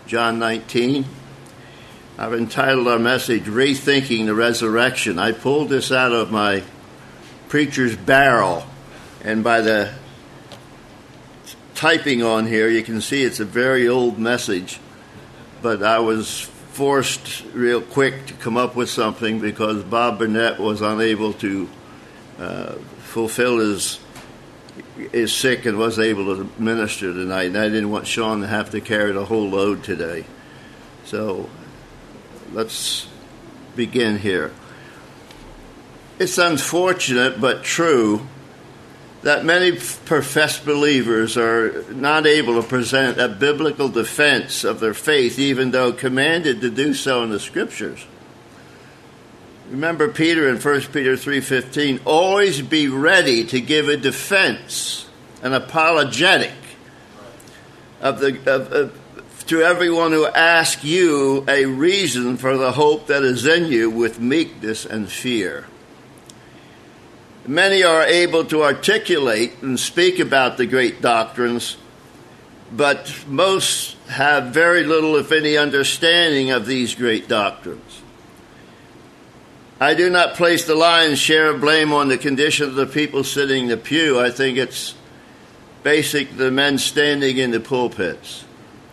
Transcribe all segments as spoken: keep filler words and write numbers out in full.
John nineteen. I've entitled our message, Rethinking the Resurrection. I pulled this out of my preacher's barrel, and by the typing on here, you can see it's a very old message, but I was forced real quick to come up with something because Bob Burnett was unable to uh, fulfill his is sick and wasn't able to minister tonight, and I didn't want Sean to have to carry the whole load today. So let's begin here. It's unfortunate but true that many professed believers are not able to present a biblical defense of their faith, even though commanded to do so in the Scriptures. Remember Peter in First Peter three fifteen, always be ready to give a defense, an apologetic of the of, of, to everyone who asks you a reason for the hope that is in you with meekness and fear. Many are able to articulate and speak about the great doctrines, but most have very little, if any, understanding of these great doctrines. I do not place the lion's share of blame on the condition of the people sitting in the pew. I think it's basic the men standing in the pulpits.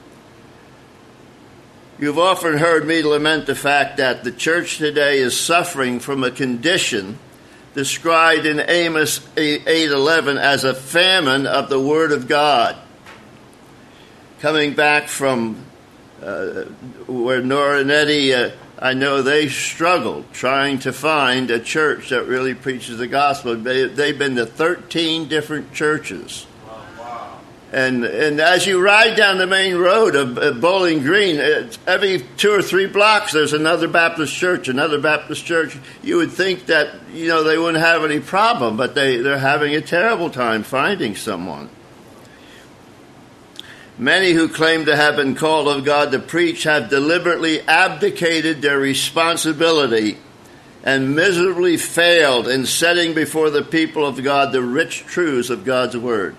You've often heard me lament the fact that the church today is suffering from a condition described in Amos eight eleven as a famine of the Word of God. Coming back from uh, where Nora and Eddie, uh, I know they struggled trying to find a church that really preaches the gospel. They, they've been to thirteen different churches. And and as you ride down the main road of, of Bowling Green, it's every two or three blocks there's another Baptist church, another Baptist church. You would think that, you know, they wouldn't have any problem, but they, they're having a terrible time finding someone. Many who claim to have been called of God to preach have deliberately abdicated their responsibility and miserably failed in setting before the people of God the rich truths of God's Word.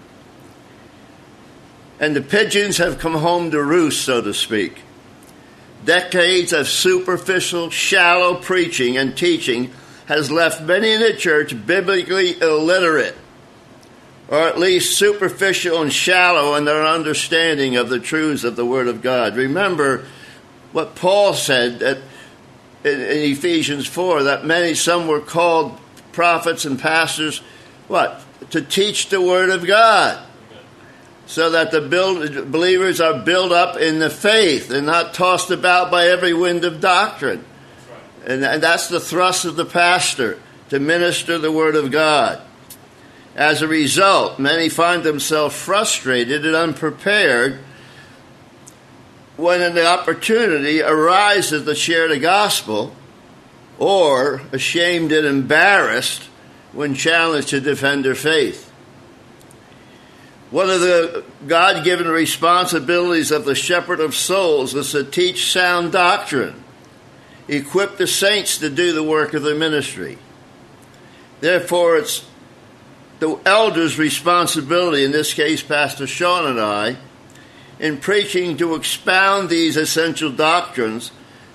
And the pigeons have come home to roost, so to speak. Decades of superficial, shallow preaching and teaching has left many in the church biblically illiterate, or at least superficial and shallow in their understanding of the truths of the Word of God. Remember what Paul said that in, in Ephesians four, that many, some were called prophets and pastors, what? To teach the Word of God, so that the build, believers are built up in the faith and not tossed about by every wind of doctrine. And, and that's the thrust of the pastor, to minister the Word of God. As a result, many find themselves frustrated and unprepared when an opportunity arises to share the gospel, or ashamed and embarrassed when challenged to defend their faith. One of the God-given responsibilities of the shepherd of souls is to teach sound doctrine, equip the saints to do the work of the ministry. Therefore, it's the elder's responsibility, in this case Pastor Sean and I, in preaching to expound these essential doctrines,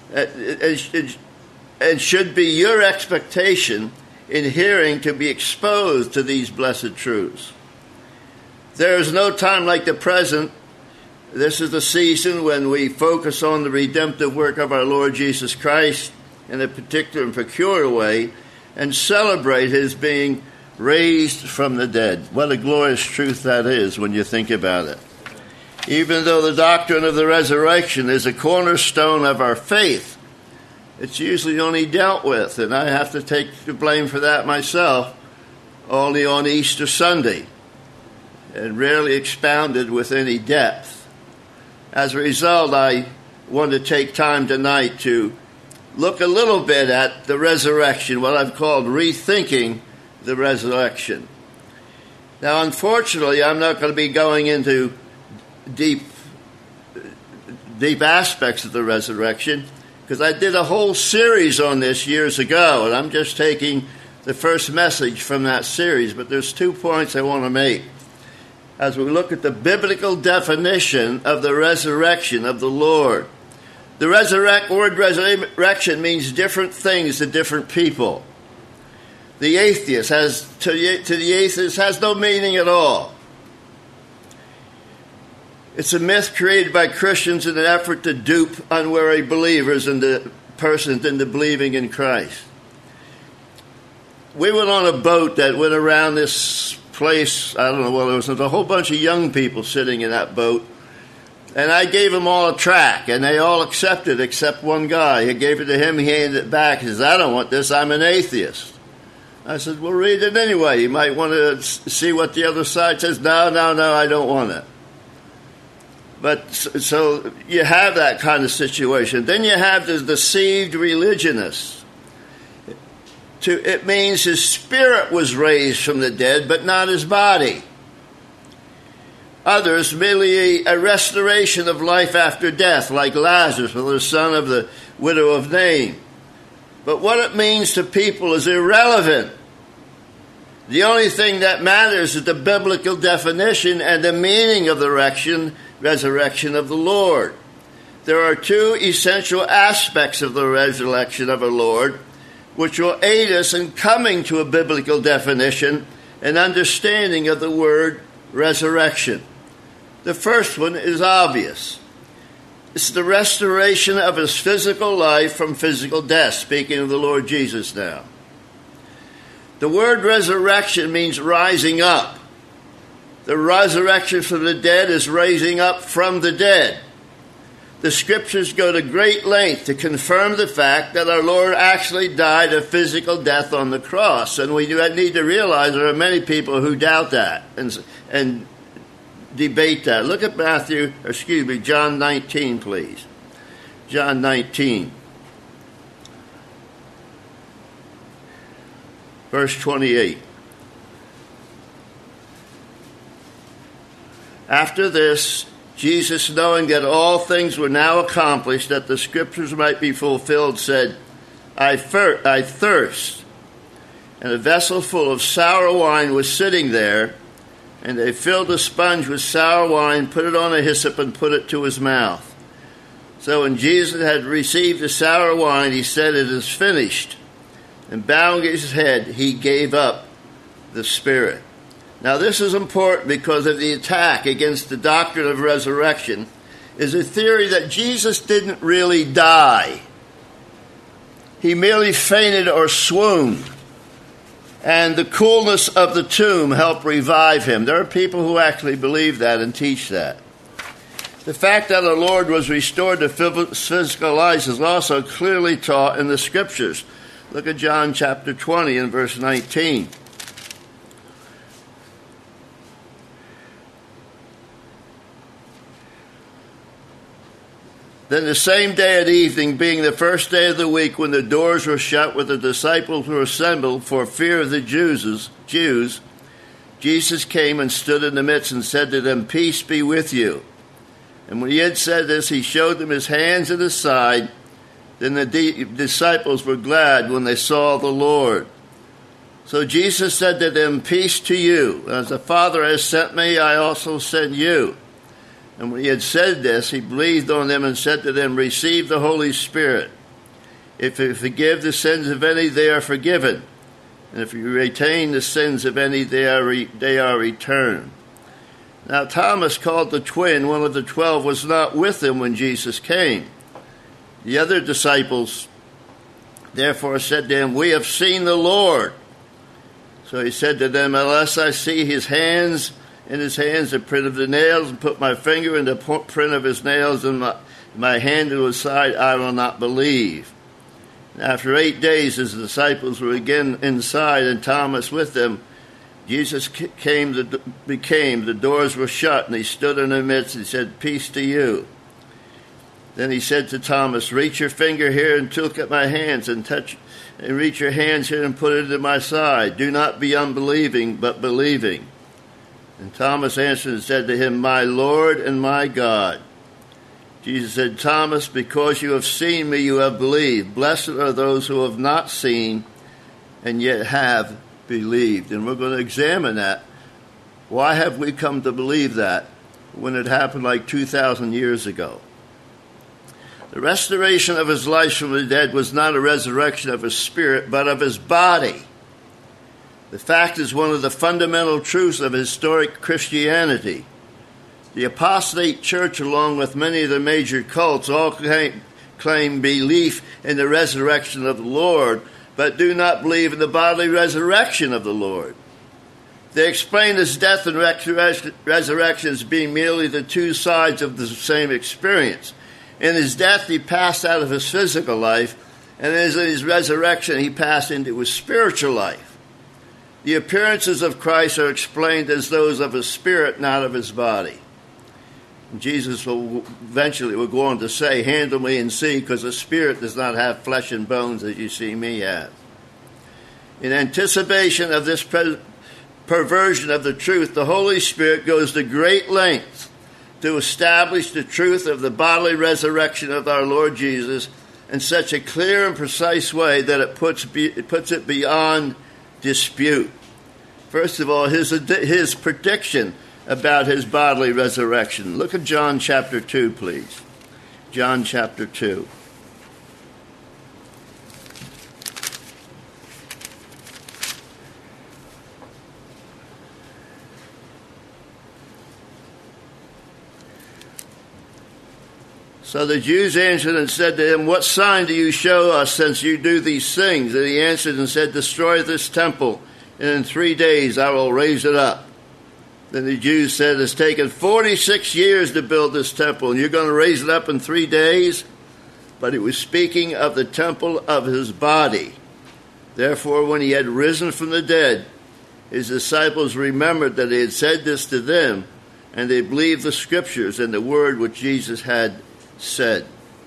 and should be your expectation in hearing to be exposed to these blessed truths. There is no time like the present. This is the season when we focus on the redemptive work of our Lord Jesus Christ in a particular and peculiar way, and celebrate his being raised from the dead. What a glorious truth that is when you think about it. Even though the doctrine of the resurrection is a cornerstone of our faith, it's usually only dealt with, and I have to take the blame for that myself, only on Easter Sunday, and rarely expounded with any depth. As a result, I want to take time tonight to look a little bit at the resurrection, what I've called rethinking the resurrection. Now, unfortunately, I'm not going to be going into deep, deep aspects of the resurrection, because I did a whole series on this years ago, and I'm just taking the first message from that series. But there's two points I want to make. as we look at the biblical definition of the resurrection of the Lord. The resurrect word resurrection means different things to different people. The atheist has to, to the atheist has no meaning at all. It's a myth created by Christians in an effort to dupe unwary believers into persons into believing in Christ. We went on a boat that went around this place. I don't know, well, there was a whole bunch of young people sitting in that boat. And I gave them all a tract, and they all accepted except one guy. I gave it to him, he handed it back. He says, I don't want this, I'm an atheist. I said, well, read it anyway. You might want to see what the other side says. No, no, no, I don't want it. But so you have that kind of situation. Then you have the deceived religionist. It means his spirit was raised from the dead, but not his body. Others, merely a restoration of life after death, like Lazarus, or the son of the widow of Nain. But what it means to people is irrelevant. The only thing that matters is the biblical definition and the meaning of the resurrection, resurrection of the Lord. There are two essential aspects of the resurrection of our Lord, which will aid us in coming to a biblical definition and understanding of the word resurrection. The first one is obvious. It's the restoration of his physical life from physical death, speaking of the Lord Jesus now. The word resurrection means rising up. The resurrection from the dead is raising up from the dead. The scriptures go to great length to confirm the fact that our Lord actually died a physical death on the cross. And we need to realize there are many people who doubt that and, and debate that. Look at Matthew, or excuse me, John nineteen, please. John nineteen. Verse twenty-eight. After this, Jesus, knowing that all things were now accomplished, that the scriptures might be fulfilled, said, I, fir- I thirst. And a vessel full of sour wine was sitting there, and they filled a sponge with sour wine, put it on a hyssop, and put it to his mouth. So when Jesus had received the sour wine, he said, it is finished. And bowing his head, he gave up the spirit. Now this is important because of the attack against the doctrine of resurrection is a theory that Jesus didn't really die. He merely fainted or swooned. And the coolness of the tomb helped revive him. There are people who actually believe that and teach that. The fact that our Lord was restored to physical life is also clearly taught in the scriptures. Look at John chapter twenty and verse nineteen. Then the same day at evening, being the first day of the week, when the doors were shut, where the disciples were assembled for fear of the Jews, Jews, Jesus came and stood in the midst and said to them, peace be with you. And when he had said this, he showed them his hands and his side. Then the de- disciples were glad when they saw the Lord. So Jesus said to them, peace to you. As the Father has sent me, I also send you. And when he had said this, he breathed on them and said to them, receive the Holy Spirit. If you forgive the sins of any, they are forgiven. And if you retain the sins of any, they are re- they are returned. Now Thomas, called the twin, one of the twelve, was not with them when Jesus came. The other disciples therefore said to him, we have seen the Lord. So he said to them, unless I see his hands in his hands the print of the nails, and put my finger in the print of his nails, and my, my hand into his side, I will not believe. And after eight days, as the disciples were again inside, and Thomas with them, Jesus came to, became, the doors were shut, and he stood in the midst, and said, peace to you. Then he said to Thomas, reach your finger here and look at my hands, and touch, and reach your hands here and put it into my side. Do not be unbelieving, but believing. And Thomas answered and said to him, my Lord and my God. Jesus said, Thomas, because you have seen me, you have believed. Blessed are those who have not seen and yet have believed. And we're going to examine that. Why have we come to believe that when it happened like two thousand years ago? The restoration of his life from the dead was not a resurrection of his spirit, but of his body. The fact is one of the fundamental truths of historic Christianity. The apostate church, along with many of the major cults, all claim, claim belief in the resurrection of the Lord, but do not believe in the bodily resurrection of the Lord. They explain his death and resurrection as being merely the two sides of the same experience. In his death, he passed out of his physical life, and in his resurrection, he passed into his spiritual life. The appearances of Christ are explained as those of his spirit, not of his body. And Jesus will eventually will go on to say, handle me and see, because the spirit does not have flesh and bones as you see me have. In anticipation of this pre- perversion of the truth, the Holy Spirit goes to great lengths to establish the truth of the bodily resurrection of our Lord Jesus in such a clear and precise way that it puts, be, it, puts it beyond dispute. First of all, his, his prediction about his bodily resurrection. Look at John chapter two, please. John chapter two. So the Jews answered and said to him, what sign do you show us since you do these things? And he answered and said, destroy this temple, and in three days I will raise it up. Then the Jews said, it's taken forty-six years to build this temple, and you're going to raise it up in three days? But he was speaking of the temple of his body. Therefore, when he had risen from the dead, his disciples remembered that he had said this to them, and they believed the scriptures and the word which Jesus had said.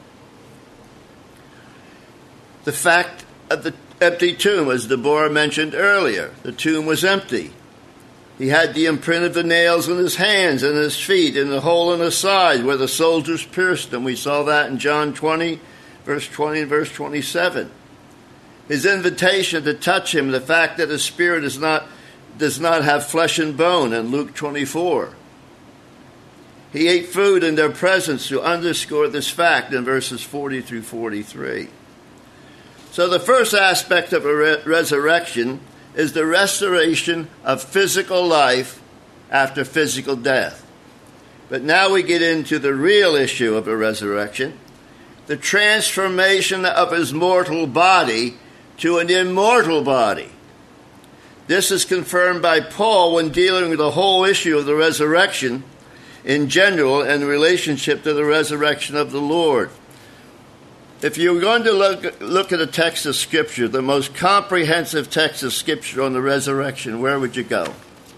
The fact of the empty tomb, as Deborah mentioned earlier, the tomb was empty. He had the imprint of the nails in his hands and his feet, and the hole in his side where the soldiers pierced him. We saw that in John twenty, verse twenty and verse twenty-seven. His invitation to touch him, the fact that his spirit is not, does not have flesh and bone in Luke twenty-four. He ate food in their presence to underscore this fact in verses forty through forty-three. So the first aspect of a re- resurrection is the restoration of physical life after physical death. But now we get into the real issue of a resurrection, the transformation of his mortal body to an immortal body. This is confirmed by Paul when dealing with the whole issue of the resurrection in general and in relationship to the resurrection of the Lord. If you're going to look, look at a text of Scripture, the most comprehensive text of Scripture on the resurrection, where would you go?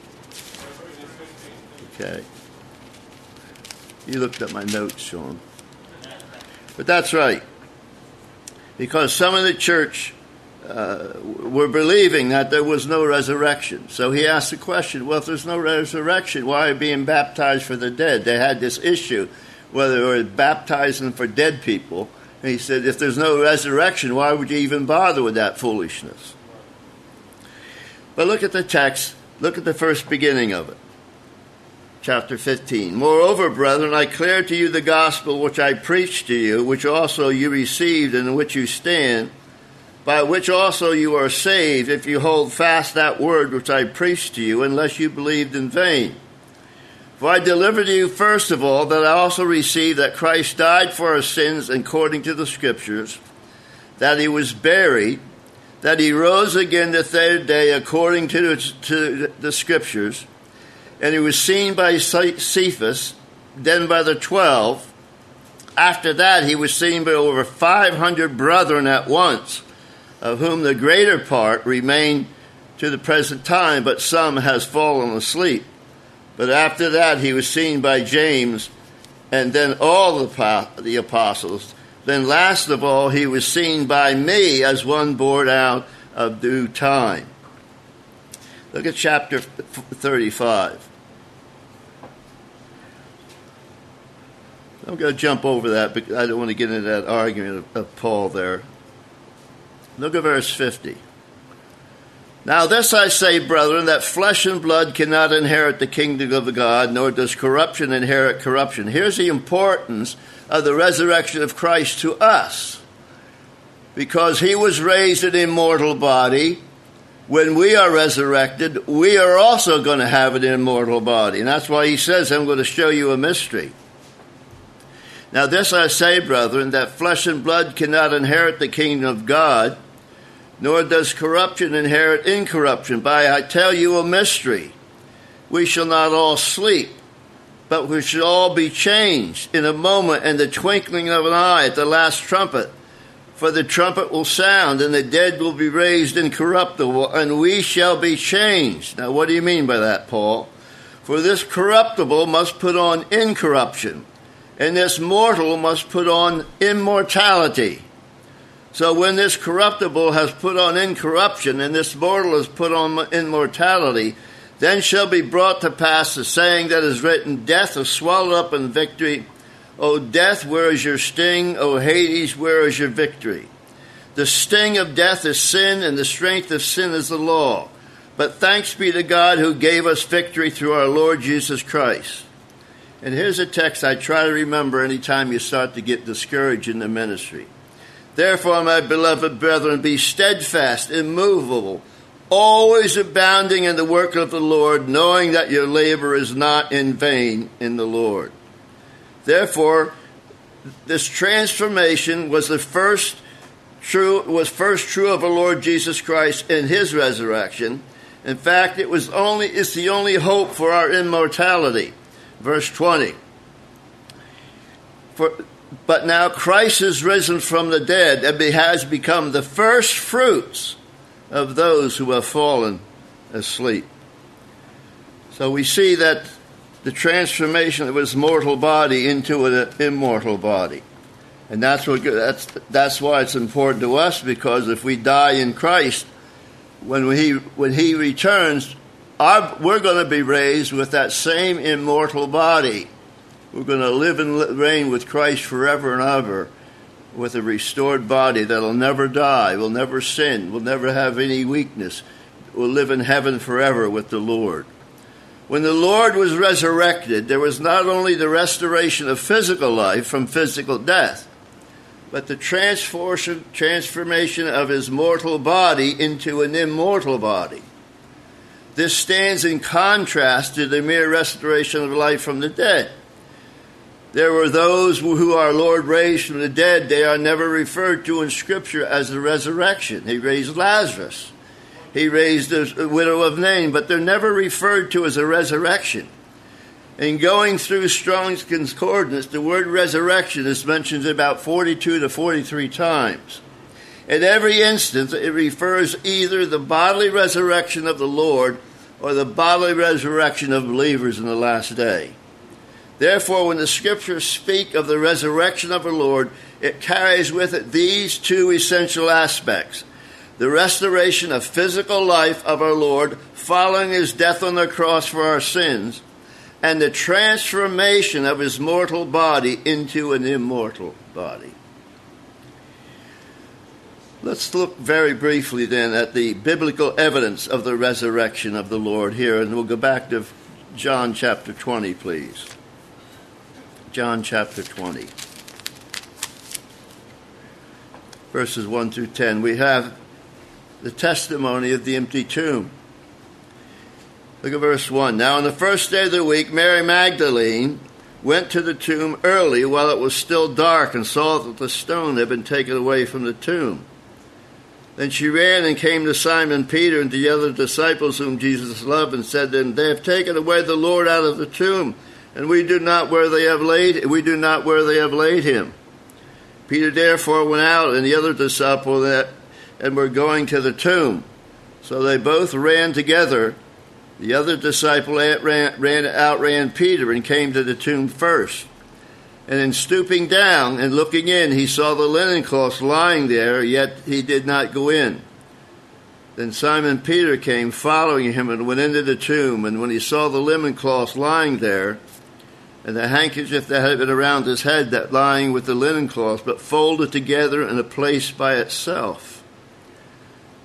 Okay. You looked at my notes, Sean. But that's right. Because some in the church uh, were believing that there was no resurrection. So he asked the question, well, if there's no resurrection, why are you being baptized for the dead? They had this issue, whether they were baptizing for dead people. And he said, if there's no resurrection, why would you even bother with that foolishness? But look at the text. Look at the first beginning of it. Chapter fifteen. Moreover, brethren, I declare to you the gospel which I preached to you, which also you received and in which you stand, by which also you are saved, if you hold fast that word which I preached to you, unless you believed in vain. For I delivered to you first of all that I also received that Christ died for our sins according to the Scriptures, that he was buried, that he rose again the third day according to the, to the Scriptures, and he was seen by Cephas, then by the twelve. After that he was seen by over five hundred brethren at once, of whom the greater part remain to the present time, but some has fallen asleep. But after that he was seen by James, and then all the apostles. Then last of all he was seen by me as one born out of due time. Look at chapter thirty-five. I'm going to jump over that because I don't want to get into that argument of, of Paul there. Look at verse fifty. Now this I say, brethren, that flesh and blood cannot inherit the kingdom of God, nor does corruption inherit corruption. Here's the importance of the resurrection of Christ to us. Because he was raised in an immortal body, when we are resurrected, we are also going to have an immortal body. And that's why he says, I'm going to show you a mystery. Now this I say, brethren, that flesh and blood cannot inherit the kingdom of God, nor does corruption inherit incorruption. But I tell you a mystery. We shall not all sleep, but we shall all be changed in a moment, in the twinkling of an eye, at the last trumpet. For the trumpet will sound, and the dead will be raised incorruptible, and we shall be changed. Now what do you mean by that, Paul? For this corruptible must put on incorruption, and this mortal must put on immortality. So when this corruptible has put on incorruption, and this mortal has put on immortality, then shall be brought to pass the saying that is written, Death is swallowed up in victory. O death, where is your sting? O Hades, where is your victory? The sting of death is sin, and the strength of sin is the law. But thanks be to God who gave us victory through our Lord Jesus Christ. And here's a text I try to remember anytime you start to get discouraged in the ministry. Therefore, my beloved brethren, be steadfast, immovable, always abounding in the work of the Lord, knowing that your labor is not in vain in the Lord. Therefore, this transformation was the first true was first true of the Lord Jesus Christ in his resurrection. In fact, it was only it's the only hope for our immortality. Verse twenty. For But now Christ is risen from the dead and has become the first fruits of those who have fallen asleep. So we see that the transformation of his mortal body into an immortal body. And that's what that's that's why it's important to us, because if we die in Christ, when he when he returns, our, we're going to be raised with that same immortal body. We're going to live and reign with Christ forever and ever, with a restored body that'll never die, will never sin, will never have any weakness. We'll live in heaven forever with the Lord. When the Lord was resurrected, there was not only the restoration of physical life from physical death, but the transformation of his mortal body into an immortal body. This stands in contrast to the mere restoration of life from the dead. There were those who our Lord raised from the dead. They are never referred to in Scripture as the resurrection. He raised Lazarus. He raised the widow of Nain, but they're never referred to as a resurrection. In going through Strong's Concordance, the word resurrection is mentioned about forty-two to forty-three times. In every instance, it refers either the bodily resurrection of the Lord or the bodily resurrection of believers in the last day. Therefore, when the Scriptures speak of the resurrection of the Lord, it carries with it these two essential aspects: the restoration of physical life of our Lord following his death on the cross for our sins, and the transformation of his mortal body into an immortal body. Let's look very briefly then at the biblical evidence of the resurrection of the Lord here, and we'll go back to John chapter twenty, please. John chapter twenty, verses one through ten. We have the testimony of the empty tomb. Look at verse one. Now on the first day of the week, Mary Magdalene went to the tomb early while it was still dark and saw that the stone had been taken away from the tomb. Then she ran and came to Simon Peter and to the other disciples whom Jesus loved, and said to them, They have taken away the Lord out of the tomb, and we do not where they have laid we do not where they have laid him. Peter therefore went out, and the other disciple that and were going to the tomb. So they both ran together. The other disciple ran, ran outran Peter and came to the tomb first. And in stooping down and looking in, he saw the linen cloths lying there, yet he did not go in. Then Simon Peter came following him and went into the tomb. And when he saw the linen cloths lying there, and the handkerchief that had been around his head, that lying with the linen cloths, but folded together in a place by itself.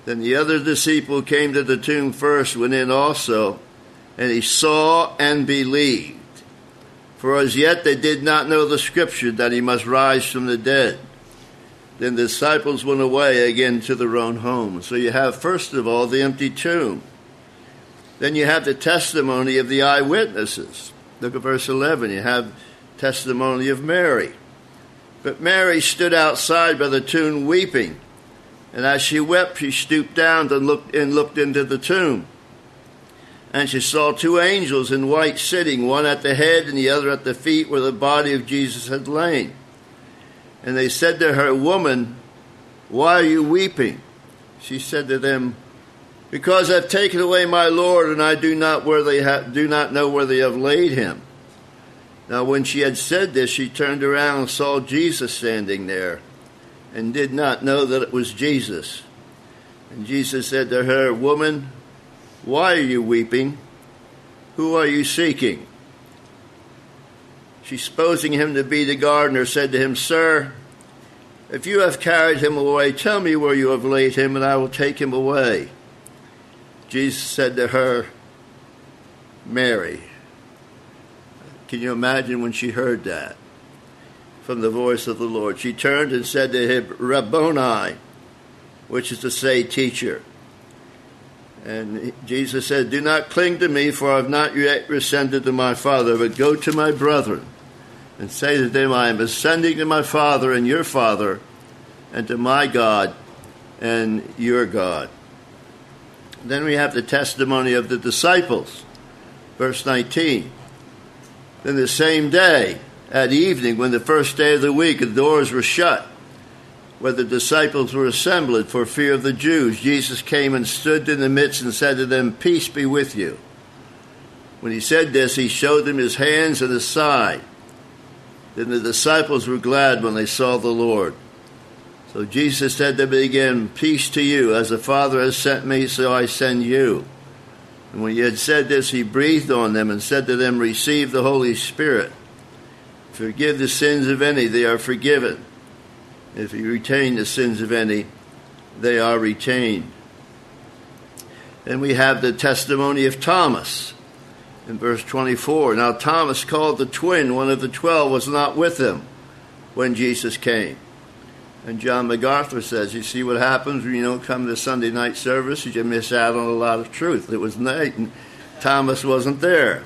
Then the other disciple came to the tomb first, went in also, and he saw and believed. For as yet they did not know the scripture that he must rise from the dead. Then the disciples went away again to their own homes. So you have, first of all, the empty tomb. Then you have the testimony of the eyewitnesses. Look at verse eleven. You have testimony of Mary. But Mary stood outside by the tomb weeping. And as she wept, she stooped down and looked, and looked into the tomb. And she saw two angels in white sitting, one at the head and the other at the feet where the body of Jesus had lain. And they said to her, "Woman, why are you weeping?" She said to them, "Because I've taken away my Lord, and I do not where they ha- do not know where they have laid him." Now when she had said this, she turned around and saw Jesus standing there, and did not know that it was Jesus. And Jesus said to her, "Woman, why are you weeping? Who are you seeking?" She, supposing him to be the gardener, said to him, "Sir, if you have carried him away, tell me where you have laid him, and I will take him away." Jesus said to her, "Mary." Can you imagine when she heard that from the voice of the Lord? She turned and said to him, "Rabboni," which is to say, teacher. And Jesus said, "Do not cling to me, for I have not yet ascended to my Father, but go to my brethren and say to them, I am ascending to my Father and your Father, and to my God and your God." Then we have the testimony of the disciples. Verse nineteen. Then the same day, at evening, when the first day of the week, the doors were shut, where the disciples were assembled for fear of the Jews, Jesus came and stood in the midst and said to them, "Peace be with you." When he said this, he showed them his hands and his side. Then the disciples were glad when they saw the Lord. So Jesus said to them again, "Peace to you. As the Father has sent me, so I send you." And when he had said this, he breathed on them and said to them, "Receive the Holy Spirit. Forgive the sins of any, they are forgiven. If you retain the sins of any, they are retained." Then we have the testimony of Thomas in verse twenty-four. Now Thomas, called the twin, one of the twelve, was not with them when Jesus came. And John MacArthur says, you see what happens when you don't come to Sunday night service? You miss out on a lot of truth. It was night and Thomas wasn't there.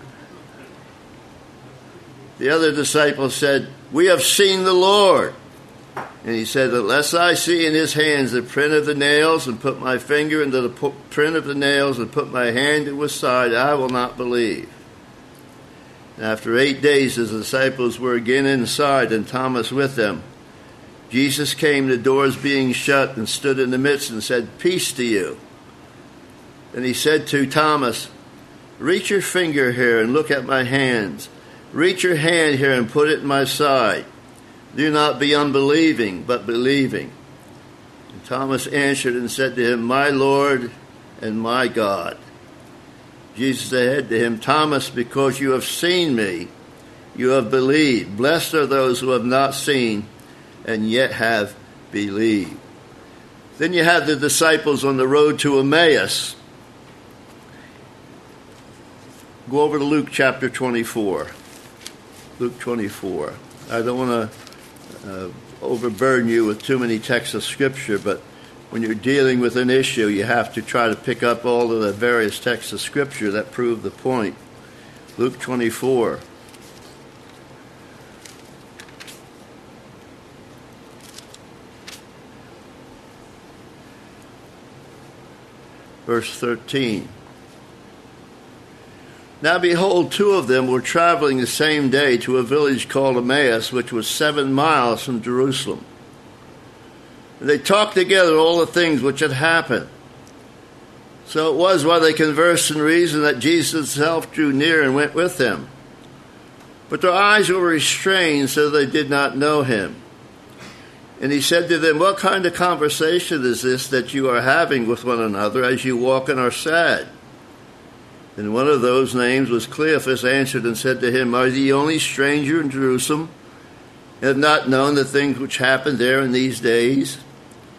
The other disciples said, "We have seen the Lord." And he said, "Unless I see in his hands the print of the nails, and put my finger into the print of the nails, and put my hand to his side, I will not believe." And after eight days, his disciples were again inside, and Thomas with them. Jesus came, the doors being shut, and stood in the midst and said, "Peace to you." And he said to Thomas, "Reach your finger here and look at my hands. Reach your hand here and put it in my side. Do not be unbelieving, but believing." And Thomas answered and said to him, "My Lord and my God." Jesus said to him, "Thomas, because you have seen me, you have believed. Blessed are those who have not seen and yet have believed." Then you have the disciples on the road to Emmaus. Go over to Luke chapter twenty-four. Luke twenty-four. I don't want to uh, overburden you with too many texts of Scripture, but when you're dealing with an issue, you have to try to pick up all of the various texts of Scripture that prove the point. Luke twenty-four. Verse thirteen. Now behold, two of them were traveling the same day to a village called Emmaus, which was seven miles from Jerusalem. And they talked together all the things which had happened. So it was while they conversed and reasoned that Jesus himself drew near and went with them. But their eyes were restrained, so they did not know him. And he said to them, "What kind of conversation is this that you are having with one another as you walk and are sad?" And one of those names was Cleophas, answered and said to him, "Are you the only stranger in Jerusalem, and have not known the things which happened there in these days?"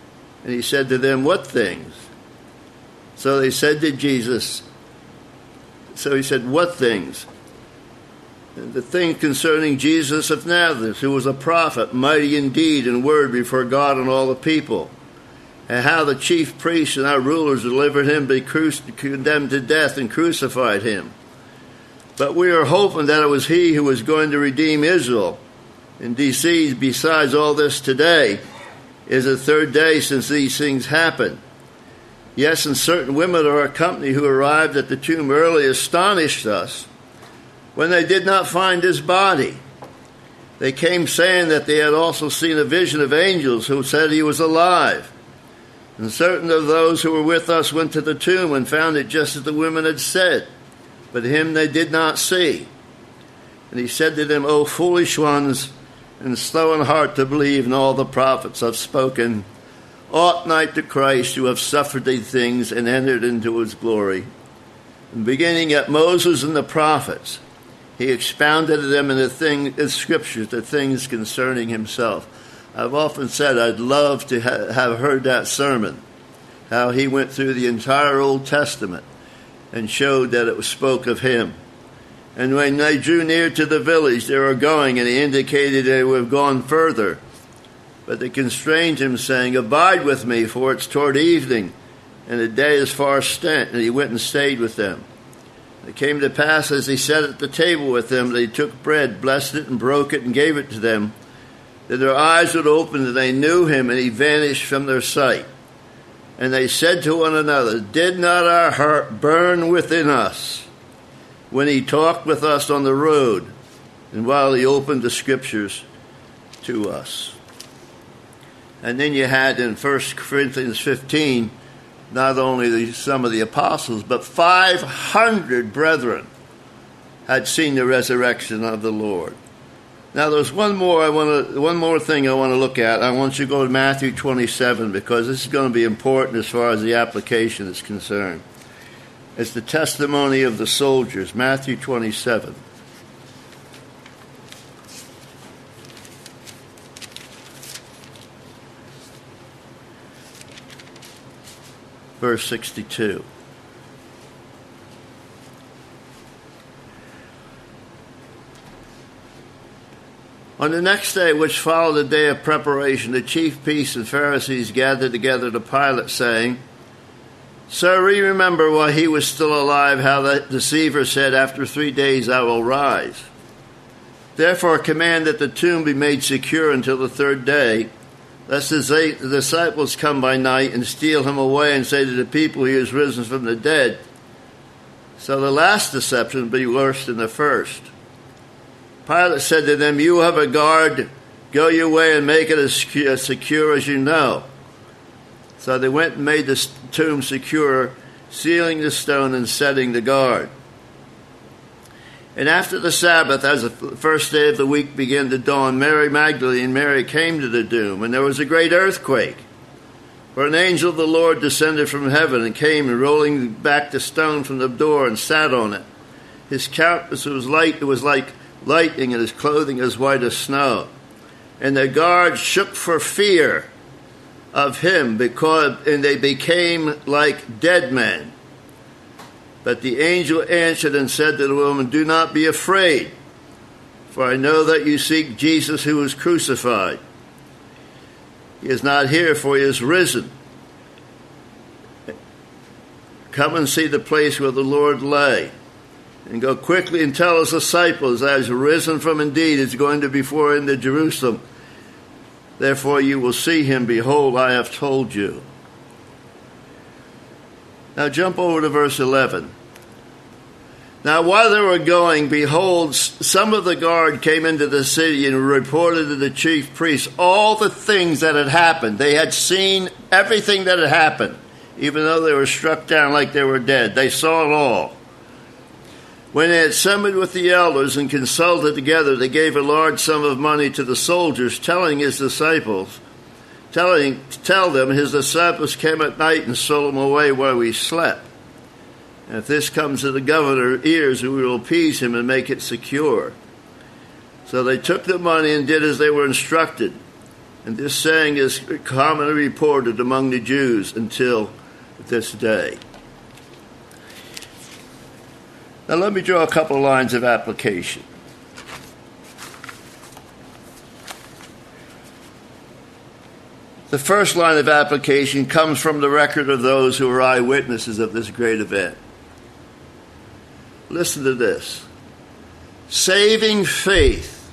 And he said to them, what things? So they said to Jesus, so he said, what things? The thing concerning Jesus of Nazareth, who was a prophet, mighty in deed and word before God and all the people, and how the chief priests and our rulers delivered him to be cru- condemned to death and crucified him. But we are hoping that it was he who was going to redeem Israel. And besides all this, today is the third day since these things happened. Yes, and certain women of our company who arrived at the tomb early astonished us when they did not find his body. They came saying that they had also seen a vision of angels who said he was alive. And certain of those who were with us went to the tomb and found it just as the women had said, but him they did not see. And he said to them, O foolish ones, and slow in heart to believe in all the prophets have spoken, ought not the Christ to have suffered these things and entered into his glory? And beginning at Moses and the prophets, he expounded to them in the thing, in scriptures, the things concerning himself. I've often said I'd love to ha- have heard that sermon, how he went through the entire Old Testament and showed that it was spoke of him. And when they drew near to the village they were going, and he indicated they would have gone further, but they constrained him, saying, Abide with me, for it's toward evening, and the day is far spent. And he went and stayed with them. It came to pass, as he sat at the table with them, that he took bread, blessed it, and broke it, and gave it to them, that their eyes would open, and they knew him, and he vanished from their sight. And they said to one another, Did not our heart burn within us when he talked with us on the road, and while he opened the scriptures to us? And then you had in First Corinthians fifteen, not only the, some of the apostles, but five hundred brethren had seen the resurrection of the Lord. Now, there's one more I want to, one more thing I want to look at. I want you to go to Matthew twenty-seven, because this is going to be important as far as the application is concerned. It's the testimony of the soldiers, Matthew twenty-seven. Verse sixty-two. On the next day, which followed the day of preparation, the chief priests and Pharisees gathered together to Pilate, saying, Sir, we remember while he was still alive how the deceiver said, After three days I will rise. Therefore command that the tomb be made secure until the third day, lest the disciples come by night and steal him away and say to the people, He is risen from the dead. So the last deception will be worse than the first. Pilate said to them, You have a guard, go your way and make it as secure as you know. So they went and made the tomb secure, sealing the stone and setting the guard. And after the Sabbath, as the first day of the week began to dawn, Mary Magdalene and Mary came to the tomb, and there was a great earthquake. For an angel of the Lord descended from heaven and came, and rolling back the stone from the door, and sat on it. His countenance was light, it was like lightning, and his clothing as white as snow. And the guards shook for fear of him, because and they became like dead men. But the angel answered and said to the woman, Do not be afraid, for I know that you seek Jesus who was crucified. He is not here, for he is risen. Come and see the place where the Lord lay. And go quickly and tell his disciples that he is risen from indeed is going to be before into Jerusalem. Therefore you will see him. Behold, I have told you. Now jump over to verse eleven. Now while they were going, behold, some of the guard came into the city and reported to the chief priests all the things that had happened. They had seen everything that had happened, even though they were struck down like they were dead. They saw it all. When they had assembled with the elders and consulted together, they gave a large sum of money to the soldiers, telling his disciples, telling, tell them his disciples came at night and stole him away while we slept. And if this comes to the governor's ears, we will appease him and make it secure. So they took the money and did as they were instructed. And this saying is commonly reported among the Jews until this day. Now let me draw a couple of lines of application. The first line of application comes from the record of those who were eyewitnesses of this great event. Listen to this. Saving faith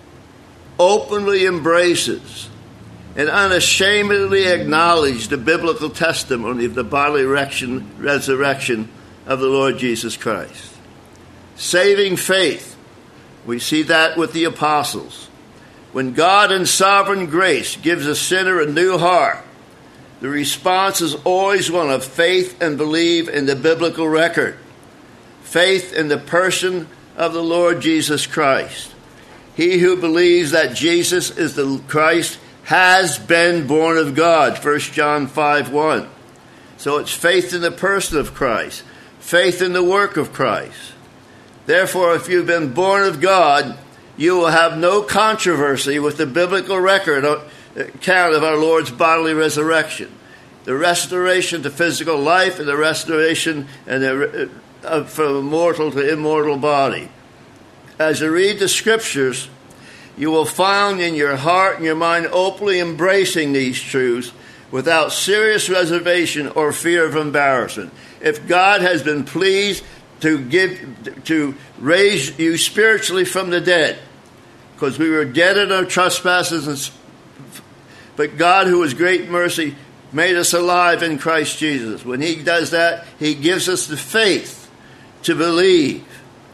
openly embraces and unashamedly acknowledges the biblical testimony of the bodily resurrection of the Lord Jesus Christ. Saving faith, we see that with the apostles. When God in sovereign grace gives a sinner a new heart, the response is always one of faith and believe in the biblical record. Faith in the person of the Lord Jesus Christ. He who believes that Jesus is the Christ has been born of God, First John five one. So it's faith in the person of Christ, faith in the work of Christ. Therefore, if you've been born of God, you will have no controversy with the biblical record account of our Lord's bodily resurrection, the restoration to physical life and the restoration and the, uh, from mortal to immortal body. As you read the scriptures, you will find in your heart and your mind openly embracing these truths without serious reservation or fear of embarrassment. If God has been pleased to give, to raise you spiritually from the dead, because we were dead in our trespasses, and, but God, who is great mercy, made us alive in Christ Jesus. When he does that, he gives us the faith to believe.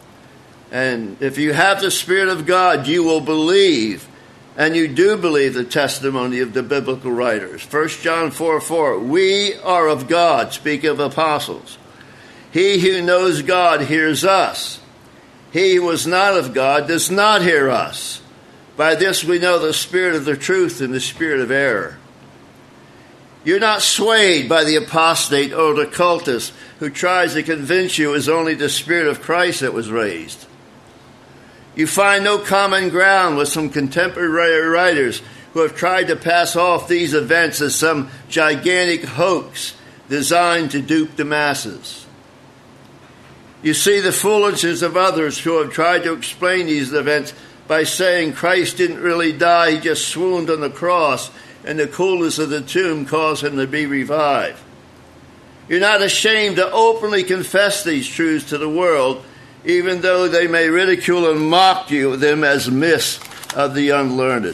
And if you have the Spirit of God, you will believe, and you do believe the testimony of the biblical writers. First John four four, we are of God, speak of apostles. He who knows God hears us. He who is not of God does not hear us. By this we know the spirit of the truth and the spirit of error. You're not swayed by the apostate or the cultist who tries to convince you it was only the Spirit of Christ that was raised. You find no common ground with some contemporary writers who have tried to pass off these events as some gigantic hoax designed to dupe the masses. You see the foolishness of others who have tried to explain these events by saying Christ didn't really die, he just swooned on the cross, and the coolness of the tomb caused him to be revived. You're not ashamed to openly confess these truths to the world, even though they may ridicule and mock you them as myths of the unlearned.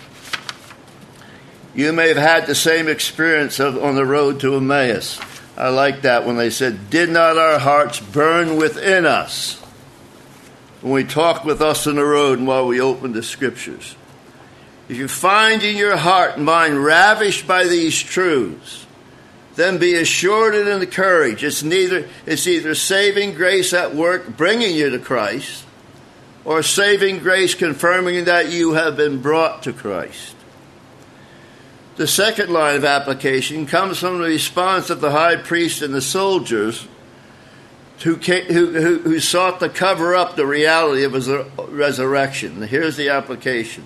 You may have had the same experience of, on the road to Emmaus. I like that when they said, did not our hearts burn within us when we talked with us on the road and while we opened the scriptures? If you find in your heart and mind ravished by these truths, then be assured and encouraged. It's neither it's either saving grace at work bringing you to Christ, or saving grace confirming that you have been brought to Christ. The second line of application comes from the response of the high priest and the soldiers who, came, who, who, who sought to cover up the reality of his resurrection. Here's the application.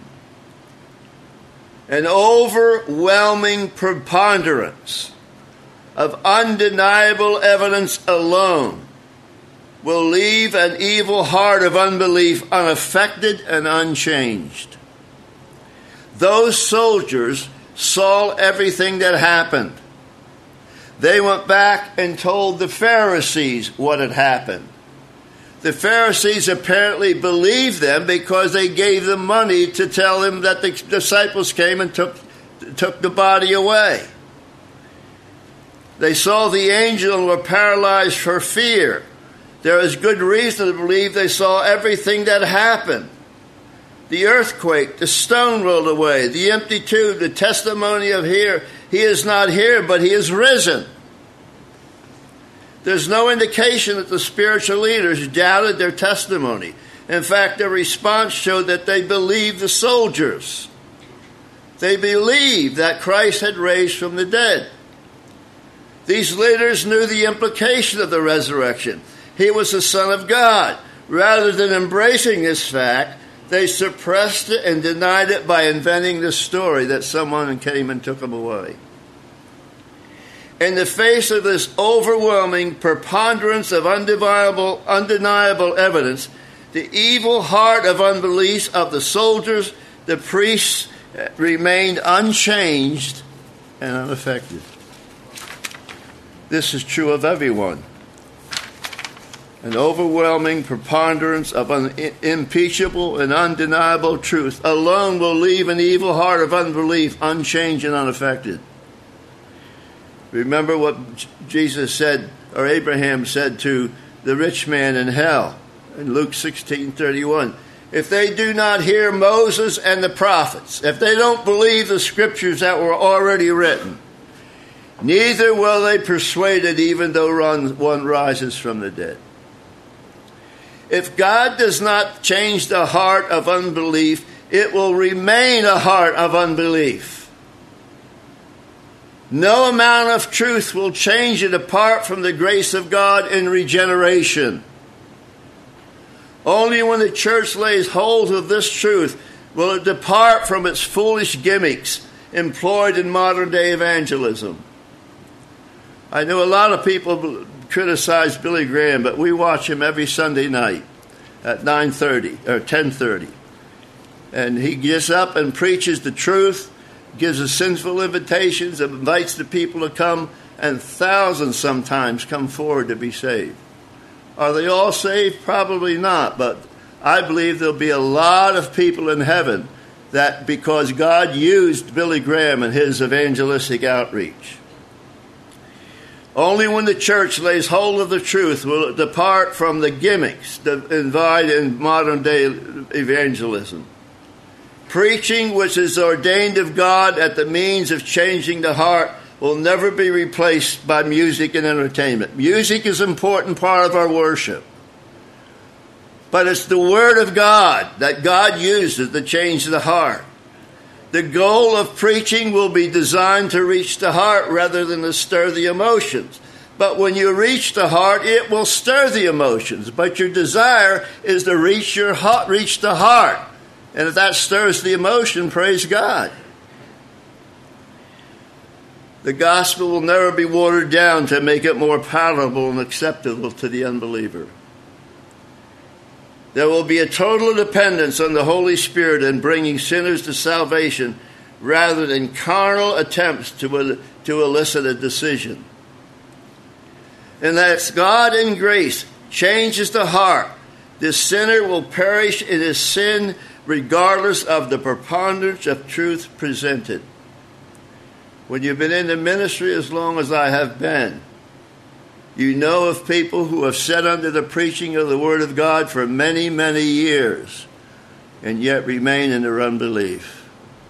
An overwhelming preponderance of undeniable evidence alone will leave an evil heart of unbelief unaffected and unchanged. Those soldiers saw everything that happened. They went back and told the Pharisees what had happened. The Pharisees apparently believed them because they gave them money to tell them that the disciples came and took, took the body away. They saw the angel and were paralyzed for fear. There is good reason to believe they saw everything that happened. The earthquake, the stone rolled away, the empty tomb, the testimony of here, he is not here, but he is risen. There's no indication that the spiritual leaders doubted their testimony. In fact, their response showed that they believed the soldiers. They believed that Christ had raised from the dead. These leaders knew the implication of the resurrection. He was the Son of God. Rather than embracing this fact, They suppressed it and denied it by inventing this story that someone came and took them away. In the face of this overwhelming preponderance of undeniable, undeniable evidence, the evil heart of unbelief of the soldiers, the priests, remained unchanged and unaffected. This is true of everyone. An overwhelming preponderance of unimpeachable and undeniable truth alone will leave an evil heart of unbelief unchanged and unaffected. Remember what Jesus said, or Abraham said to the rich man in hell in Luke sixteen thirty-one. If they do not hear Moses and the prophets, if they don't believe the scriptures that were already written, neither will they be persuaded even though one rises from the dead. If God does not change the heart of unbelief, it will remain a heart of unbelief. No amount of truth will change it apart from the grace of God in regeneration. Only when the church lays hold of this truth will it depart from its foolish gimmicks employed in modern-day evangelism. I know a lot of people criticize Billy Graham, but we watch him every Sunday night at nine thirty or ten thirty. And he gets up and preaches the truth, gives us sinful invitations, invites the people to come, and thousands sometimes come forward to be saved. Are they all saved? Probably not, but I believe there'll be a lot of people in heaven that because God used Billy Graham in his evangelistic outreach. Only when the church lays hold of the truth will it depart from the gimmicks that invite in modern-day evangelism. Preaching, which is ordained of God at the means of changing the heart, will never be replaced by music and entertainment. Music is an important part of our worship. But it's the Word of God that God uses to change the heart. The goal of preaching will be designed to reach the heart rather than to stir the emotions. But when you reach the heart, it will stir the emotions. But your desire is to reach your heart, reach the heart. And if that stirs the emotion, praise God. The gospel will never be watered down to make it more palatable and acceptable to the unbeliever. There will be a total dependence on the Holy Spirit in bringing sinners to salvation rather than carnal attempts to, to elicit a decision. And as God in grace changes the heart, the sinner will perish in his sin regardless of the preponderance of truth presented. When you've been in the ministry as long as I have been, you know of people who have sat under the preaching of the Word of God for many, many years and yet remain in their unbelief.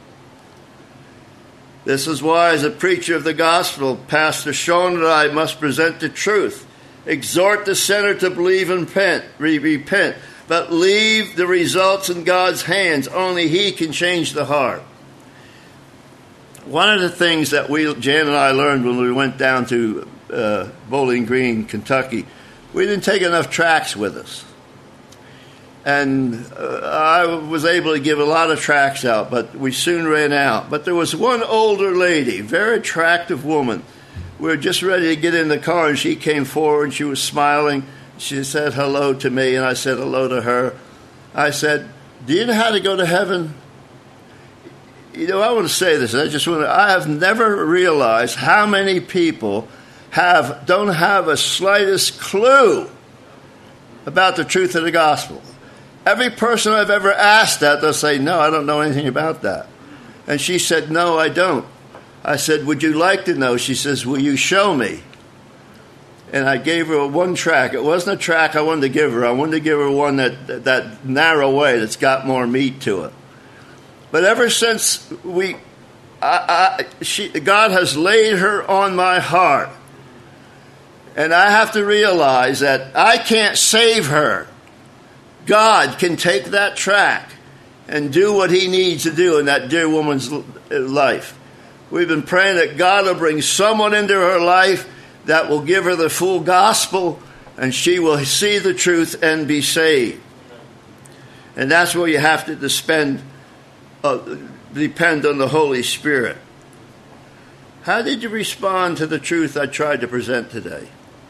This is why, as a preacher of the gospel, Pastor Sean and I must present the truth, exhort the sinner to believe and repent, repent, but leave the results in God's hands. Only He can change the heart. One of the things that we, Jan and I, learned when we went down to uh, Bowling Green, Kentucky, we didn't take enough tracts with us. And uh, I was able to give a lot of tracts out, but we soon ran out. But there was one older lady, very attractive woman. We were just ready to get in the car, and she came forward, and she was smiling. She said hello to me, and I said hello to her. I said, "Do you know how to go to heaven?" You know, I want to say this. I just want to, I have never realized how many people have don't have a slightest clue about the truth of the gospel. Every person I've ever asked that, they'll say, "No, I don't know anything about that." And she said, "No, I don't." I said, "Would you like to know?" She says, "Will you show me?" And I gave her one track. It wasn't a track I wanted to give her. I wanted to give her one that, that, that narrow way that's got more meat to it. But ever since we, I, I, she, God has laid her on my heart. And I have to realize that I can't save her. God can take that track and do what He needs to do in that dear woman's life. We've been praying that God will bring someone into her life that will give her the full gospel, and she will see the truth and be saved. And that's where you have to spend, uh, depend on the Holy Spirit. How did you respond to the truth I tried to present today?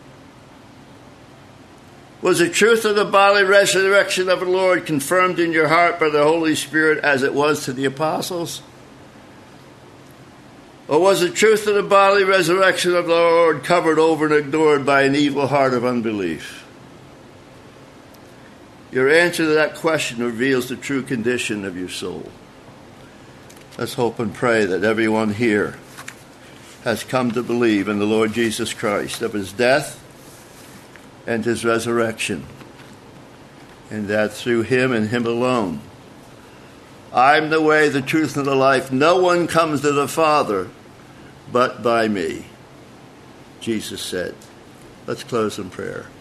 Was the truth of the bodily resurrection of the Lord confirmed in your heart by the Holy Spirit as it was to the apostles? Or was the truth of the bodily resurrection of the Lord covered over and ignored by an evil heart of unbelief? Your answer to that question reveals the true condition of your soul. Let's hope and pray that everyone here has come to believe in the Lord Jesus Christ, of his death and his resurrection, and that through him and him alone, I'm the way, the truth, and the life. No one comes to the Father but by me, Jesus said. Let's close in prayer.